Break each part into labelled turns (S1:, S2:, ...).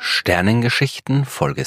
S1: Sternengeschichten Folge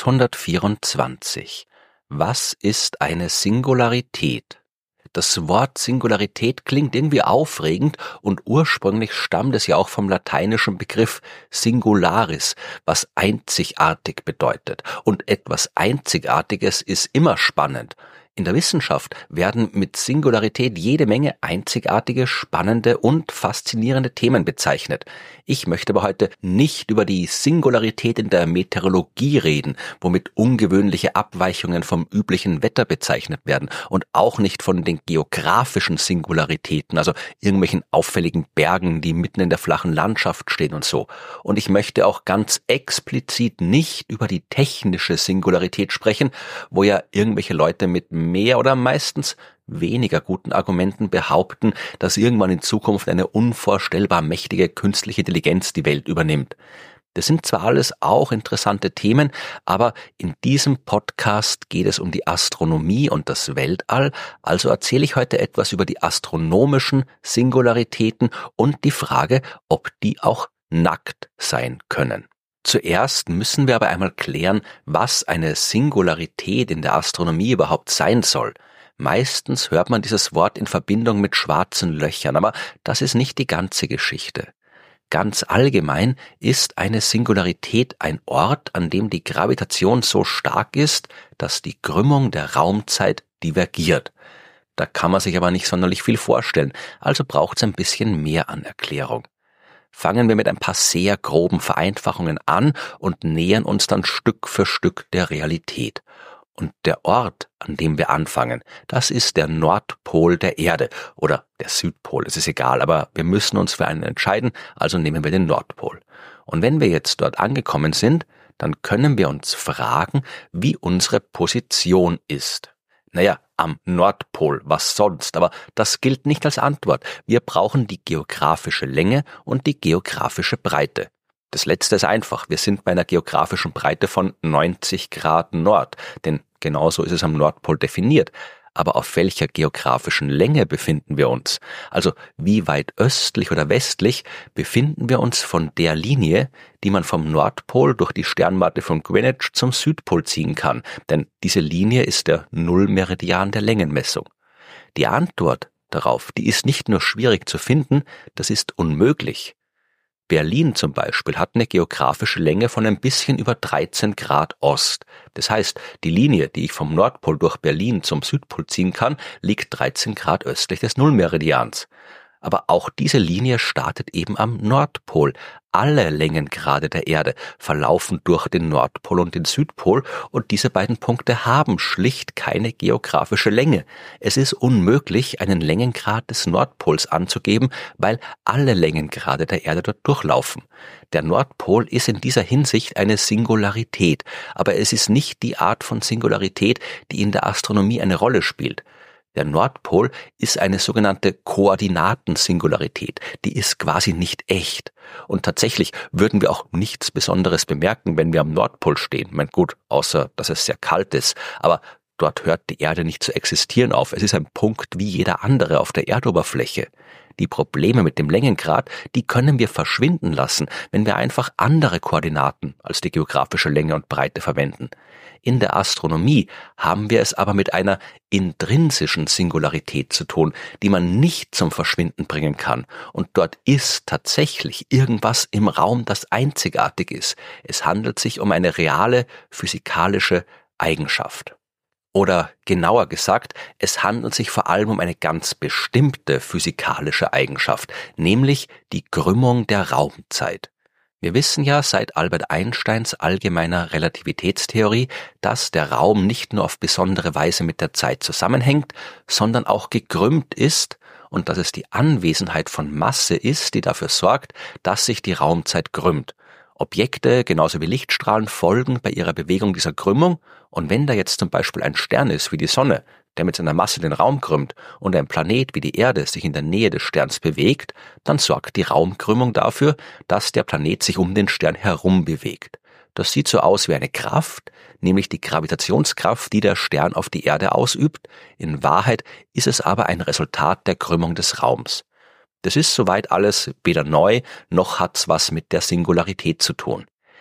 S1: 624. Was ist eine Singularität? Das Wort Singularität klingt irgendwie aufregend und ursprünglich stammt es ja auch vom lateinischen Begriff singularis, was einzigartig bedeutet. Und etwas Einzigartiges ist immer spannend. In der Wissenschaft werden mit Singularität jede Menge einzigartige, spannende und faszinierende Themen bezeichnet. Ich möchte aber heute nicht über die Singularität in der Meteorologie reden, womit ungewöhnliche Abweichungen vom üblichen Wetter bezeichnet werden, und auch nicht von den geografischen Singularitäten, also irgendwelchen auffälligen Bergen, die mitten in der flachen Landschaft stehen und so. Und ich möchte auch ganz explizit nicht über die technische Singularität sprechen, wo ja irgendwelche Leute mit mehr oder meistens weniger guten Argumenten behaupten, dass irgendwann in Zukunft eine unvorstellbar mächtige künstliche Intelligenz die Welt übernimmt. Das sind zwar alles auch interessante Themen, aber in diesem Podcast geht es um die Astronomie und das Weltall, also erzähle ich heute etwas über die astronomischen Singularitäten und die Frage, ob die auch nackt sein können. Zuerst müssen wir aber einmal klären, was eine Singularität in der Astronomie überhaupt sein soll. Meistens hört man dieses Wort in Verbindung mit schwarzen Löchern, aber das ist nicht die ganze Geschichte. Ganz allgemein ist eine Singularität ein Ort, an dem die Gravitation so stark ist, dass die Krümmung der Raumzeit divergiert. Da kann man sich aber nicht sonderlich viel vorstellen, also braucht es ein bisschen mehr an Erklärung. Fangen wir mit ein paar sehr groben Vereinfachungen an und nähern uns dann Stück für Stück der Realität. Und der Ort, an dem wir anfangen, das ist der Nordpol der Erde oder der Südpol, es ist egal, aber wir müssen uns für einen entscheiden, also nehmen wir den Nordpol. Und wenn wir jetzt dort angekommen sind, dann können wir uns fragen, wie unsere Position ist. Naja, am Nordpol, was sonst, aber das gilt nicht als Antwort. Wir brauchen die geografische Länge und die geografische Breite. Das letzte ist einfach, wir sind bei einer geografischen Breite von 90 Grad Nord, denn genauso ist es am Nordpol definiert. Aber auf welcher geografischen Länge befinden wir uns? Also wie weit östlich oder westlich befinden wir uns von der Linie, die man vom Nordpol durch die Sternwarte von Greenwich zum Südpol ziehen kann? Denn diese Linie ist der Nullmeridian der Längenmessung. Die Antwort darauf, die ist nicht nur schwierig zu finden, das ist unmöglich. Berlin zum Beispiel hat eine geografische Länge von ein bisschen über 13 Grad Ost. Das heißt, die Linie, die ich vom Nordpol durch Berlin zum Südpol ziehen kann, liegt 13 Grad östlich des Nullmeridians. Aber auch diese Linie startet eben am Nordpol. Alle Längengrade der Erde verlaufen durch den Nordpol und den Südpol und diese beiden Punkte haben schlicht keine geografische Länge. Es ist unmöglich, einen Längengrad des Nordpols anzugeben, weil alle Längengrade der Erde dort durchlaufen. Der Nordpol ist in dieser Hinsicht eine Singularität, aber es ist nicht die Art von Singularität, die in der Astronomie eine Rolle spielt. Der Nordpol ist eine sogenannte Koordinatensingularität, die ist quasi nicht echt. Und tatsächlich würden wir auch nichts Besonderes bemerken, wenn wir am Nordpol stehen. Mein gut, außer dass es sehr kalt ist, aber dort hört die Erde nicht zu existieren auf. Es ist ein Punkt wie jeder andere auf der Erdoberfläche. Die Probleme mit dem Längengrad, die können wir verschwinden lassen, wenn wir einfach andere Koordinaten als die geografische Länge und Breite verwenden. In der Astronomie haben wir es aber mit einer intrinsischen Singularität zu tun, die man nicht zum Verschwinden bringen kann. Und dort ist tatsächlich irgendwas im Raum, das einzigartig ist. Es handelt sich um eine reale physikalische Eigenschaft. Oder genauer gesagt, es handelt sich vor allem um eine ganz bestimmte physikalische Eigenschaft, nämlich die Krümmung der Raumzeit. Wir wissen ja seit Albert Einsteins allgemeiner Relativitätstheorie, dass der Raum nicht nur auf besondere Weise mit der Zeit zusammenhängt, sondern auch gekrümmt ist und dass es die Anwesenheit von Masse ist, die dafür sorgt, dass sich die Raumzeit krümmt. Objekte, genauso wie Lichtstrahlen, folgen bei ihrer Bewegung dieser Krümmung, und wenn da jetzt zum Beispiel ein Stern ist wie die Sonne, der mit seiner Masse den Raum krümmt, und ein Planet wie die Erde sich in der Nähe des Sterns bewegt, dann sorgt die Raumkrümmung dafür, dass der Planet sich um den Stern herum bewegt. Das sieht so aus wie eine Kraft, nämlich die Gravitationskraft, die der Stern auf die Erde ausübt. In Wahrheit ist es aber ein Resultat der Krümmung des Raums. Das ist soweit alles weder neu, noch hat's was mit der Singularität zu tun.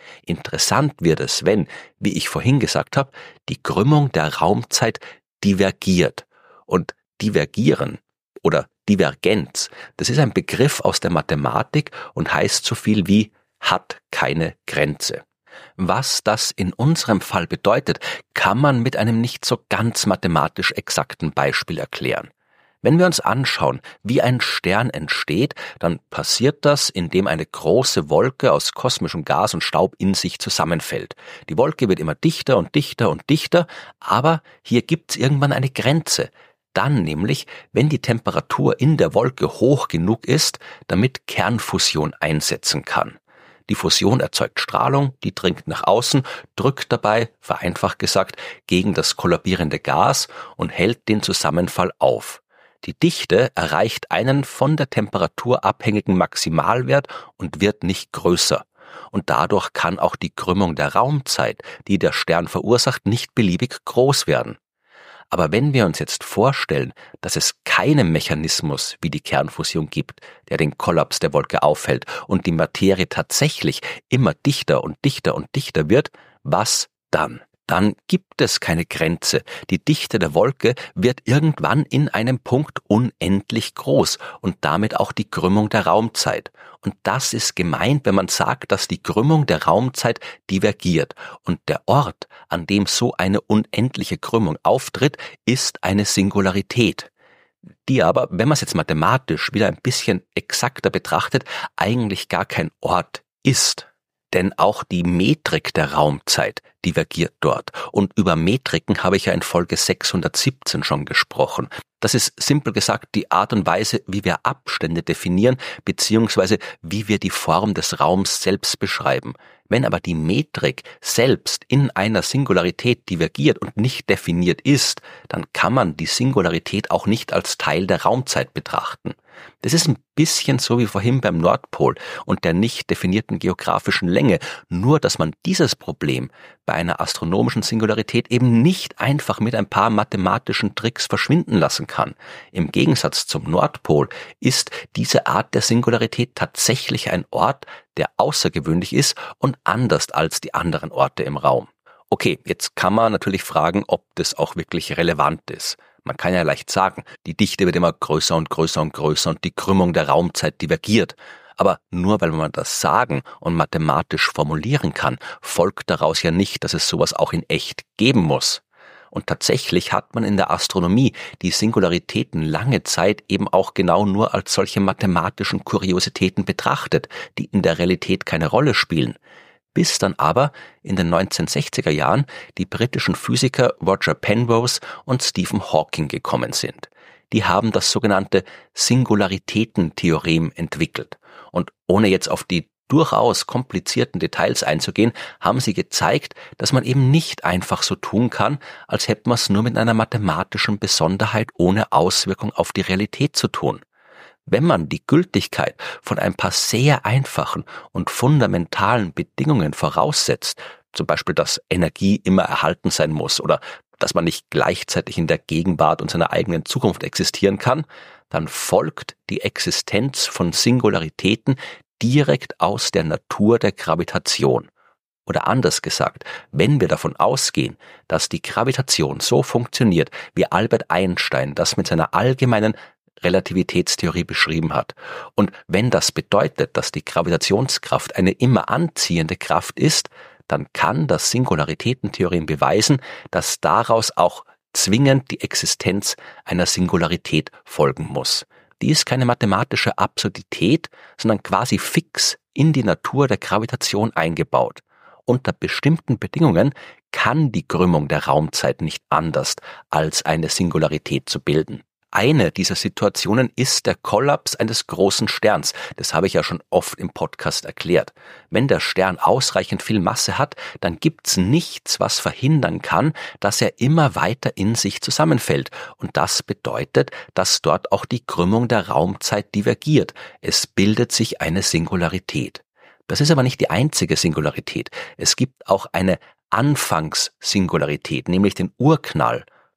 S1: Interessant wird es, wenn, wie ich vorhin gesagt habe, die Krümmung der Raumzeit divergiert. Und divergieren oder Divergenz, das ist ein Begriff aus der Mathematik und heißt so viel wie hat keine Grenze. Was das in unserem Fall bedeutet, kann man mit einem nicht so ganz mathematisch exakten Beispiel erklären. Wenn wir uns anschauen, wie ein Stern entsteht, dann passiert das, indem eine große Wolke aus kosmischem Gas und Staub in sich zusammenfällt. Die Wolke wird immer dichter und dichter und dichter, aber hier gibt's irgendwann eine Grenze. Dann nämlich, wenn die Temperatur in der Wolke hoch genug ist, damit Kernfusion einsetzen kann. Die Fusion erzeugt Strahlung, die dringt nach außen, drückt dabei, vereinfacht gesagt, gegen das kollabierende Gas und hält den Zusammenfall auf. Die Dichte erreicht einen von der Temperatur abhängigen Maximalwert und wird nicht größer. Und dadurch kann auch die Krümmung der Raumzeit, die der Stern verursacht, nicht beliebig groß werden. Aber wenn wir uns jetzt vorstellen, dass es keinen Mechanismus wie die Kernfusion gibt, der den Kollaps der Wolke aufhält und die Materie tatsächlich immer dichter und dichter und dichter wird, was dann? Dann gibt es keine Grenze. Die Dichte der Wolke wird irgendwann in einem Punkt unendlich groß und damit auch die Krümmung der Raumzeit. Und das ist gemeint, wenn man sagt, dass die Krümmung der Raumzeit divergiert. Und der Ort, an dem so eine unendliche Krümmung auftritt, ist eine Singularität, die aber, wenn man es jetzt mathematisch wieder ein bisschen exakter betrachtet, eigentlich gar kein Ort ist. Denn auch die Metrik der Raumzeit divergiert dort. Und über Metriken habe ich ja in Folge 617 schon gesprochen. Das ist simpel gesagt die Art und Weise, wie wir Abstände definieren, beziehungsweise wie wir die Form des Raums selbst beschreiben. Wenn aber die Metrik selbst in einer Singularität divergiert und nicht definiert ist, dann kann man die Singularität auch nicht als Teil der Raumzeit betrachten. Das ist ein bisschen so wie vorhin beim Nordpol und der nicht definierten geografischen Länge, nur dass man dieses Problem bei einer astronomischen Singularität eben nicht einfach mit ein paar mathematischen Tricks verschwinden lassen kann. Im Gegensatz zum Nordpol ist diese Art der Singularität tatsächlich ein Ort, der außergewöhnlich ist und anders als die anderen Orte im Raum. Okay, jetzt kann man natürlich fragen, ob das auch wirklich relevant ist. Man kann ja leicht sagen, die Dichte wird immer größer und größer und größer und die Krümmung der Raumzeit divergiert. Aber nur weil man das sagen und mathematisch formulieren kann, folgt daraus ja nicht, dass es sowas auch in echt geben muss. Und tatsächlich hat man in der Astronomie die Singularitäten lange Zeit eben auch genau nur als solche mathematischen Kuriositäten betrachtet, die in der Realität keine Rolle spielen. Bis dann aber in den 1960er Jahren die britischen Physiker Roger Penrose und Stephen Hawking gekommen sind. Die haben das sogenannte Singularitätentheorem entwickelt. Und ohne jetzt auf die durchaus komplizierten Details einzugehen, haben sie gezeigt, dass man eben nicht einfach so tun kann, als hätte man es nur mit einer mathematischen Besonderheit ohne Auswirkung auf die Realität zu tun. Wenn man die Gültigkeit von ein paar sehr einfachen und fundamentalen Bedingungen voraussetzt, zum Beispiel, dass Energie immer erhalten sein muss oder dass man nicht gleichzeitig in der Gegenwart und seiner eigenen Zukunft existieren kann, dann folgt die Existenz von Singularitäten direkt aus der Natur der Gravitation. Oder anders gesagt, wenn wir davon ausgehen, dass die Gravitation so funktioniert, wie Albert Einstein das mit seiner allgemeinen Relativitätstheorie beschrieben hat. Und wenn das bedeutet, dass die Gravitationskraft eine immer anziehende Kraft ist, dann kann das Singularitätentheorem beweisen, dass daraus auch zwingend die Existenz einer Singularität folgen muss. Die ist keine mathematische Absurdität, sondern quasi fix in die Natur der Gravitation eingebaut. Unter bestimmten Bedingungen kann die Krümmung der Raumzeit nicht anders, als eine Singularität zu bilden. Eine dieser Situationen ist der Kollaps eines großen Sterns. Das habe ich ja schon oft im Podcast erklärt. Wenn der Stern ausreichend viel Masse hat, dann gibt's nichts, was verhindern kann, dass er immer weiter in sich zusammenfällt. Und das bedeutet, dass dort auch die Krümmung der Raumzeit divergiert. Es bildet sich eine Singularität. Das ist aber nicht die einzige Singularität. Es gibt auch eine Anfangssingularität, nämlich den Urknall.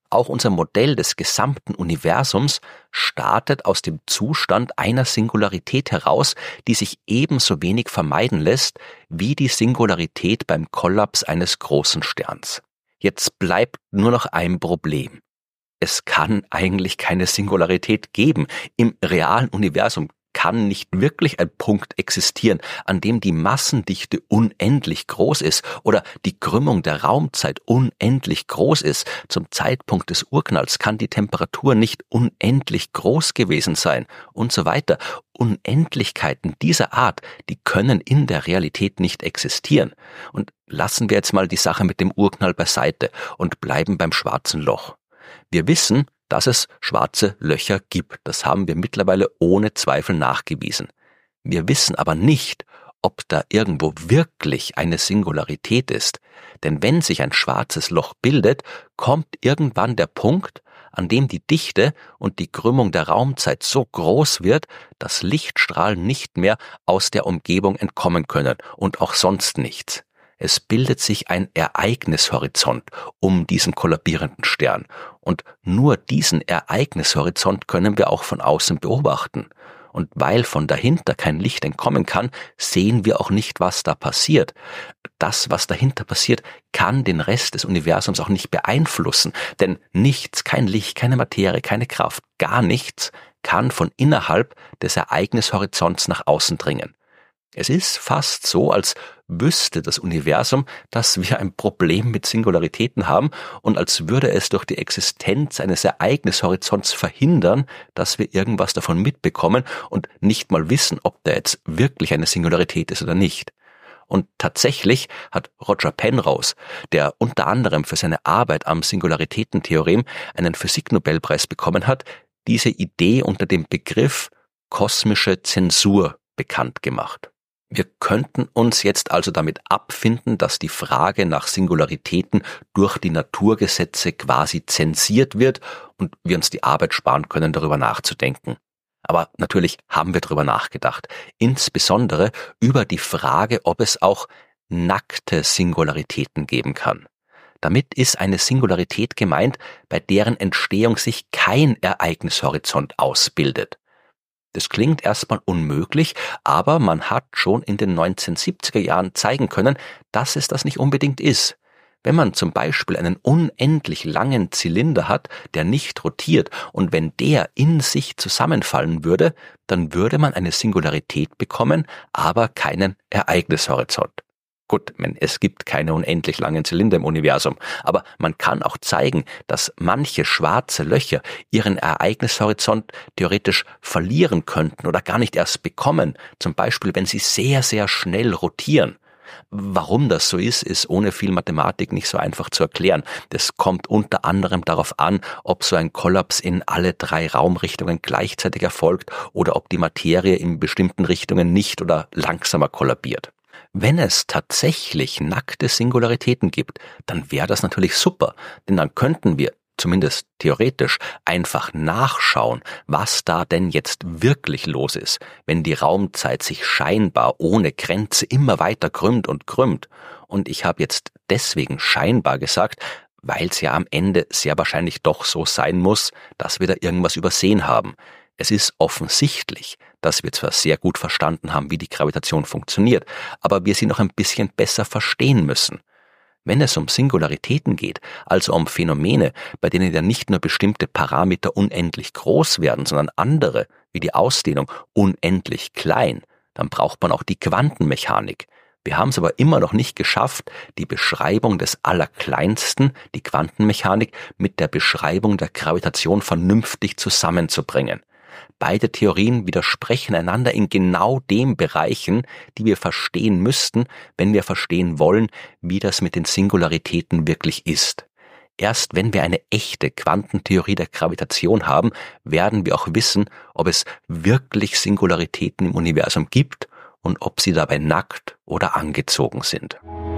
S1: Auch unser Modell des gesamten Universums startet aus dem Zustand einer Singularität heraus, die sich ebenso wenig vermeiden lässt wie die Singularität beim Kollaps eines großen Sterns. Jetzt bleibt nur noch ein Problem. Es kann eigentlich keine Singularität geben. Im realen Universum kann nicht wirklich ein Punkt existieren, an dem die Massendichte unendlich groß ist oder die Krümmung der Raumzeit unendlich groß ist. Zum Zeitpunkt des Urknalls kann die Temperatur nicht unendlich groß gewesen sein und so weiter. Unendlichkeiten dieser Art, die können in der Realität nicht existieren. Und lassen wir jetzt mal die Sache mit dem Urknall beiseite und bleiben beim schwarzen Loch. Wir wissen, dass es schwarze Löcher gibt. Das haben wir mittlerweile ohne Zweifel nachgewiesen. Wir wissen aber nicht, ob da irgendwo wirklich eine Singularität ist. Denn wenn sich ein schwarzes Loch bildet, kommt irgendwann der Punkt, an dem die Dichte und die Krümmung der Raumzeit so groß wird, dass Lichtstrahlen nicht mehr aus der Umgebung entkommen können und auch sonst nichts. Es bildet sich ein Ereignishorizont um diesen kollabierenden Stern. Und nur diesen Ereignishorizont können wir auch von außen beobachten. Und weil von dahinter kein Licht entkommen kann, sehen wir auch nicht, was da passiert. Das, was dahinter passiert, kann den Rest des Universums auch nicht beeinflussen. Denn nichts, kein Licht, keine Materie, keine Kraft, gar nichts kann von innerhalb des Ereignishorizonts nach außen dringen. Es ist fast so, als wüsste das Universum, dass wir ein Problem mit Singularitäten haben und als würde es durch die Existenz eines Ereignishorizonts verhindern, dass wir irgendwas davon mitbekommen und nicht mal wissen, ob da jetzt wirklich eine Singularität ist oder nicht. Und tatsächlich hat Roger Penrose, der unter anderem für seine Arbeit am Singularitätentheorem einen Physiknobelpreis bekommen hat, diese Idee unter dem Begriff kosmische Zensur bekannt gemacht. Wir könnten uns jetzt also damit abfinden, dass die Frage nach Singularitäten durch die Naturgesetze quasi zensiert wird und wir uns die Arbeit sparen können, darüber nachzudenken. Aber natürlich haben wir darüber nachgedacht, insbesondere über die Frage, ob es auch nackte Singularitäten geben kann. Damit ist eine Singularität gemeint, bei deren Entstehung sich kein Ereignishorizont ausbildet. Das klingt erstmal unmöglich, aber man hat schon in den 1970er Jahren zeigen können, dass es das nicht unbedingt ist. Wenn man zum Beispiel einen unendlich langen Zylinder hat, der nicht rotiert, und wenn der in sich zusammenfallen würde, dann würde man eine Singularität bekommen, aber keinen Ereignishorizont. Gut, es gibt keine unendlich langen Zylinder im Universum, aber man kann auch zeigen, dass manche schwarze Löcher ihren Ereignishorizont theoretisch verlieren könnten oder gar nicht erst bekommen, zum Beispiel wenn sie sehr, sehr schnell rotieren. Warum das so ist, ist ohne viel Mathematik nicht so einfach zu erklären. Das kommt unter anderem darauf an, ob so ein Kollaps in alle 3 Raumrichtungen gleichzeitig erfolgt oder ob die Materie in bestimmten Richtungen nicht oder langsamer kollabiert. Wenn es tatsächlich nackte Singularitäten gibt, dann wäre das natürlich super, denn dann könnten wir, zumindest theoretisch, einfach nachschauen, was da denn jetzt wirklich los ist, wenn die Raumzeit sich scheinbar ohne Grenze immer weiter krümmt und krümmt. Und ich habe jetzt deswegen scheinbar gesagt, weil es ja am Ende sehr wahrscheinlich doch so sein muss, dass wir da irgendwas übersehen haben. Es ist offensichtlich, dass wir zwar sehr gut verstanden haben, wie die Gravitation funktioniert, aber wir sie noch ein bisschen besser verstehen müssen. Wenn es um Singularitäten geht, also um Phänomene, bei denen ja nicht nur bestimmte Parameter unendlich groß werden, sondern andere, wie die Ausdehnung, unendlich klein, dann braucht man auch die Quantenmechanik. Wir haben es aber immer noch nicht geschafft, die Beschreibung des Allerkleinsten, die Quantenmechanik, mit der Beschreibung der Gravitation vernünftig zusammenzubringen. Beide Theorien widersprechen einander in genau den Bereichen, die wir verstehen müssten, wenn wir verstehen wollen, wie das mit den Singularitäten wirklich ist. Erst wenn wir eine echte Quantentheorie der Gravitation haben, werden wir auch wissen, ob es wirklich Singularitäten im Universum gibt und ob sie dabei nackt oder angezogen sind.